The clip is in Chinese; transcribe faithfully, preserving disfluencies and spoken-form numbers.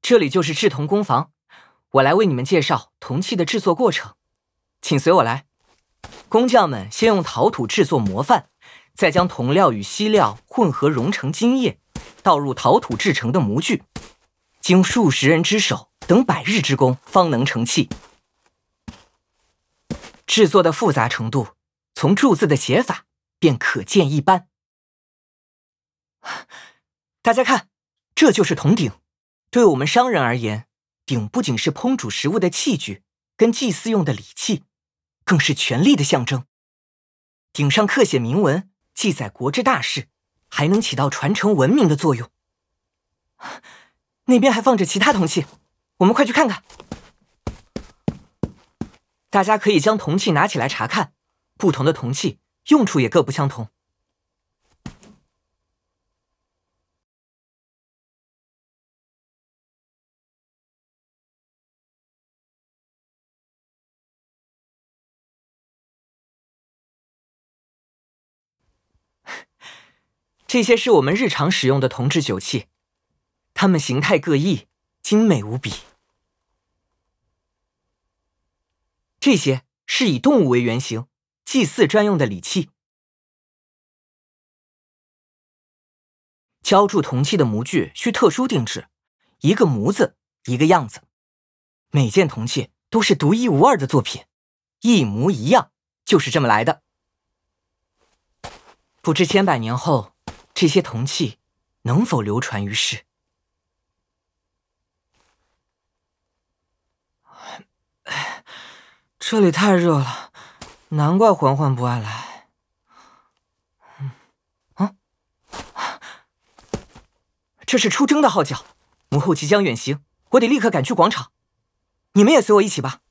这里就是制铜工坊，我来为你们介绍铜器的制作过程，请随我来。工匠们先用陶土制作模范，再将铜料与锡料混合融成精液，倒入陶土制成的模具，经数十人之手等百日之功，方能成器。制作的复杂程度，从铸字的写法便可见一斑。大家看，这就是铜鼎。对我们商人而言，鼎不仅是烹煮食物的器具，跟祭祀用的礼器，更是权力的象征。鼎上刻写铭文，记载国之大事，还能起到传承文明的作用。那边还放着其他铜器，我们快去看看。大家可以将铜器拿起来查看，不同的铜器用处也各不相同。这些是我们日常使用的铜制酒器，它们形态各异，精美无比。这些是以动物为原型，祭祀专用的礼器。浇铸铜器的模具需特殊定制，一个模子一个样子，每件铜器都是独一无二的作品，一模一样，就是这么来的。不知千百年后，这些铜器能否流传于世？这里太热了，难怪嬛嬛不爱来。嗯，啊，这是出征的号角，母后即将远行，我得立刻赶去广场。你们也随我一起吧。